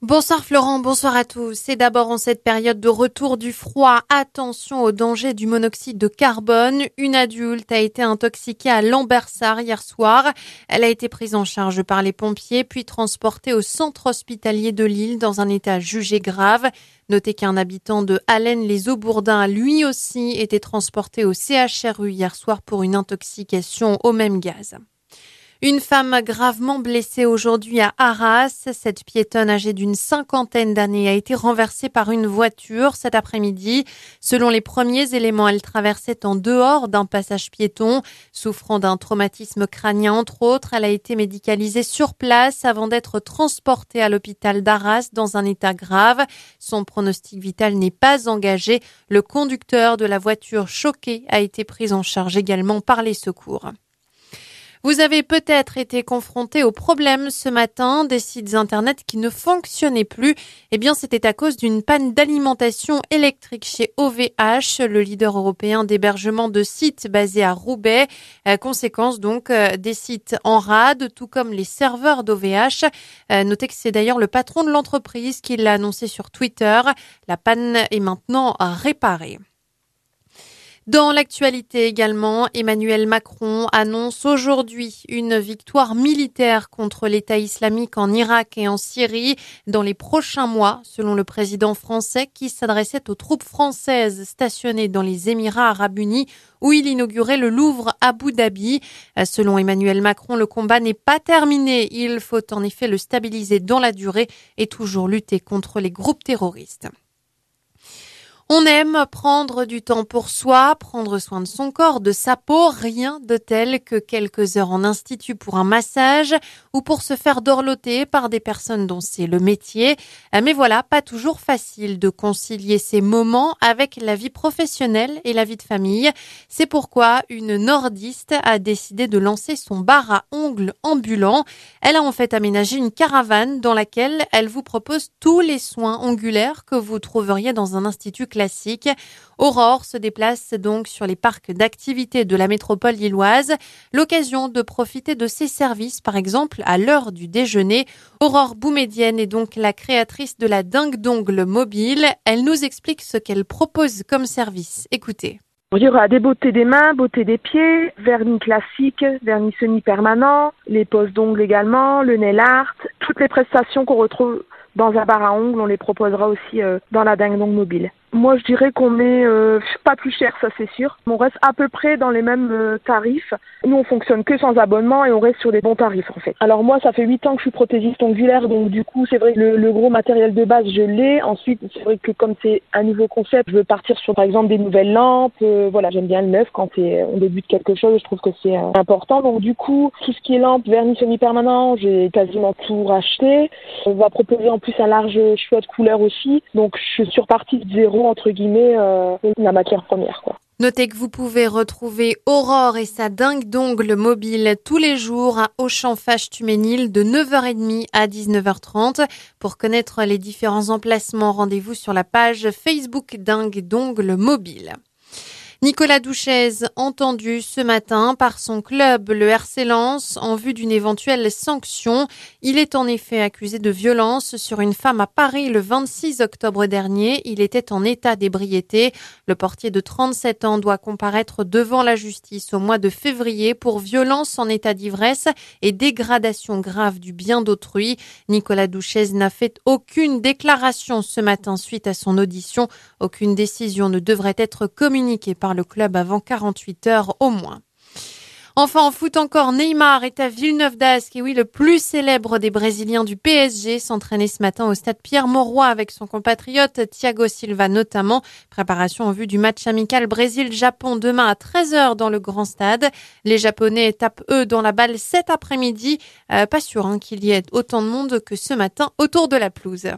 Bonsoir Florent, bonsoir à tous. C'est d'abord en cette période de retour du froid, attention au danger du monoxyde de carbone. Une adulte a été intoxiquée à Lambersart hier soir. Elle a été prise en charge par les pompiers, puis transportée au centre hospitalier de Lille dans un état jugé grave. Notez qu'un habitant de Hallennes-les-Aubourdins, lui aussi, était transporté au CHRU hier soir pour une intoxication au même gaz. Une femme gravement blessée aujourd'hui à Arras. Cette piétonne âgée d'une 50aine d'années a été renversée par une voiture cet après-midi. Selon les premiers éléments, elle traversait en dehors d'un passage piéton. Souffrant d'un traumatisme crânien entre autres, elle a été médicalisée sur place avant d'être transportée à l'hôpital d'Arras dans un état grave. Son pronostic vital n'est pas engagé. Le conducteur de la voiture choqué a été pris en charge également par les secours. Vous avez peut-être été confronté au problème ce matin des sites internet qui ne fonctionnaient plus. Eh bien, c'était à cause d'une panne d'alimentation électrique chez OVH, le leader européen d'hébergement de sites basé à Roubaix. Conséquence donc des sites en rade, tout comme les serveurs d'OVH. Notez que c'est d'ailleurs le patron de l'entreprise qui l'a annoncé sur Twitter. La panne est maintenant réparée. Dans l'actualité également, Emmanuel Macron annonce aujourd'hui une victoire militaire contre l'État islamique en Irak et en Syrie dans les prochains mois, selon le président français qui s'adressait aux troupes françaises stationnées dans les Émirats arabes unis où il inaugurait le Louvre à Abu Dhabi. Selon Emmanuel Macron, le combat n'est pas terminé. Il faut en effet le stabiliser dans la durée et toujours lutter contre les groupes terroristes. On aime prendre du temps pour soi, prendre soin de son corps, de sa peau, rien de tel que quelques heures en institut pour un massage ou pour se faire dorloter par des personnes dont c'est le métier. Mais voilà, pas toujours facile de concilier ces moments avec la vie professionnelle et la vie de famille. C'est pourquoi une nordiste a décidé de lancer son bar à ongles ambulant. Elle a en fait aménagé une caravane dans laquelle elle vous propose tous les soins ongulaires que vous trouveriez dans un institut classique. Aurore se déplace donc sur les parcs d'activités de la métropole lilloise. L'occasion de profiter de ses services, par exemple, à l'heure du déjeuner. Aurore Boumedienne est donc la créatrice de la dingue d'ongles mobile. Elle nous explique ce qu'elle propose comme service. Écoutez. Il y aura des beautés des mains, beauté des pieds, vernis classique, vernis semi-permanent, les poses d'ongles également, le nail art, toutes les prestations qu'on retrouve dans un bar à ongles, on les proposera aussi dans la dingue d'ongles mobile. Moi, je dirais qu'on est pas plus cher, ça c'est sûr. On reste à peu près dans les mêmes tarifs. Nous, on fonctionne que sans abonnement et on reste sur des bons tarifs en fait. Alors moi, ça fait 8 ans que je suis prothésiste ongulaire, donc du coup, c'est vrai que le gros matériel de base, je l'ai. Ensuite, c'est vrai que comme c'est un nouveau concept, je veux partir sur par exemple des nouvelles lampes. Voilà, j'aime bien le neuf quand on débute quelque chose, je trouve que c'est important. Donc du coup, tout ce qui est lampe, vernis semi-permanent, j'ai quasiment tout racheté. On va proposer en plus un large choix de couleurs aussi. Donc je suis repartie de zéro entre guillemets la matière première quoi. Notez que vous pouvez retrouver Aurore et sa dingue d'ongles mobile tous les jours à Auchan-Fâche-Tuménil de 9h30 à 19h30. Pour connaître les différents emplacements, rendez-vous sur la page Facebook dingue d'ongles mobile. Nicolas Douchèze, entendu ce matin par son club, le RC Lens, en vue d'une éventuelle sanction. Il est en effet accusé de violence sur une femme à Paris le 26 octobre dernier. Il était en état d'ébriété. Le portier de 37 ans doit comparaître devant la justice au mois de février pour violence en état d'ivresse et dégradation grave du bien d'autrui. Nicolas Douchèze n'a fait aucune déclaration ce matin suite à son audition. Aucune décision ne devrait être communiquée par le club avant 48 heures au moins. Enfin, en foot encore, Neymar est à Villeneuve d'Ascq. Et oui, le plus célèbre des Brésiliens du PSG s'entraînait ce matin au stade Pierre-Mauroy avec son compatriote Thiago Silva notamment. Préparation en vue du match amical Brésil-Japon demain à 13h dans le grand stade. Les Japonais tapent eux dans la balle cet après-midi. Pas sûr qu'il y ait autant de monde que ce matin autour de la pelouse.